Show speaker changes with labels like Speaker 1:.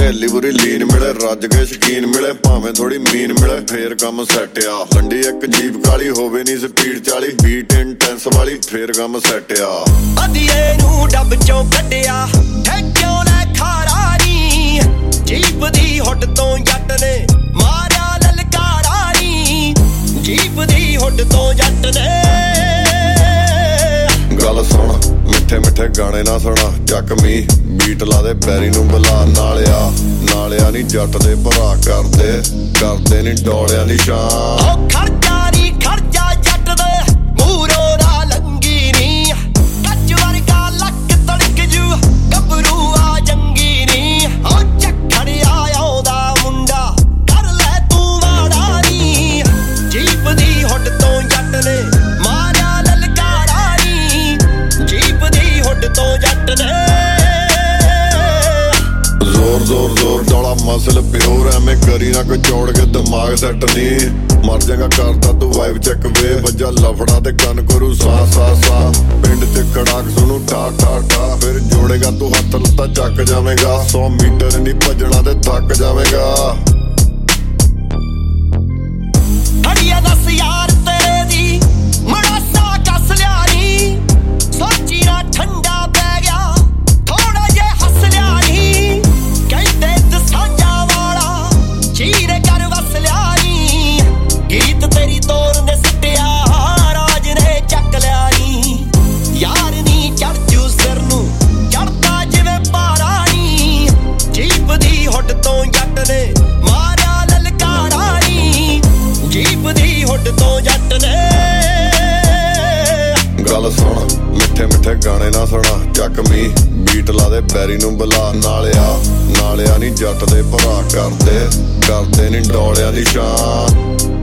Speaker 1: सहेली बुरी लीन मिले, रज के शकीन मिले, भावें थोड़ी मीन मिले, फिर काम सैट आ। गंडी एक जीप काली होवे नी स्पीड 40, बीट इंटेंस वाली, फिर काम सैट आ।
Speaker 2: अदिए नू डब चों कड्डिया ठेक्यों ले खारा नी, जीप दी हुड तो जट ने मारिया ललकारा नी, जीप दी हुड तो जट ने।
Speaker 1: गल सुन मिठे मिठे गाने ना सुना, जख्मी बीट ला दे बैरी नू बुला। नालिया नालिया नी जट दे भरा करदे नी डोलिया नी शान।
Speaker 2: खर्चा नी खर्चा जट दे मूरों दा लंगी नी, कच वर्गा लक तड़क जू गबरू आ जंगी नी। झक्खड़ आया दा मुंडा कर ले तू वाड़ा नी, जीप दी हुड तो जट ने मारिया ललकारा नी, जीप दी हुड तो जट ने।
Speaker 1: जोर जोर जोर डोला मसल प्योर, एवें करी ना कोई जोड़ के दिमाग सैट नी। मर जाएगा करता तू वाइब चेक वे, बजा लफड़ा ते गन करू सा सा सा। पिंड च कड़ाक सुनू ठा ठा ठा, फिर जोड़ेगा तू हथ लत्ता चक जावेगा। 100 मीटर नी भजना ते थक जावेगा।
Speaker 2: हड़िया दस यार तेरे दी मड़ासा कस लिया नी, सोची ना ठंडा पै गया थोड़ा जे हस लिया नी। कहते दसांजा वाला चीरे कर वस लिया नी, गीत तेरी तोर ने सटिया राज ने चक लिया नी। यार नी चढ़ जू सिर नू चढ़ता जिवें पारा नी, जीप दी हुड तो जट ने मारिया ललकारा नी, जीप दी हुड तो जट ने।
Speaker 1: गल सुन मिठे मिठे गाने ना सुना, जख्मी बीट ला दे बैरी नू बुला। नालिया नी जट दे भरा करदे नी डोलिया नी शान।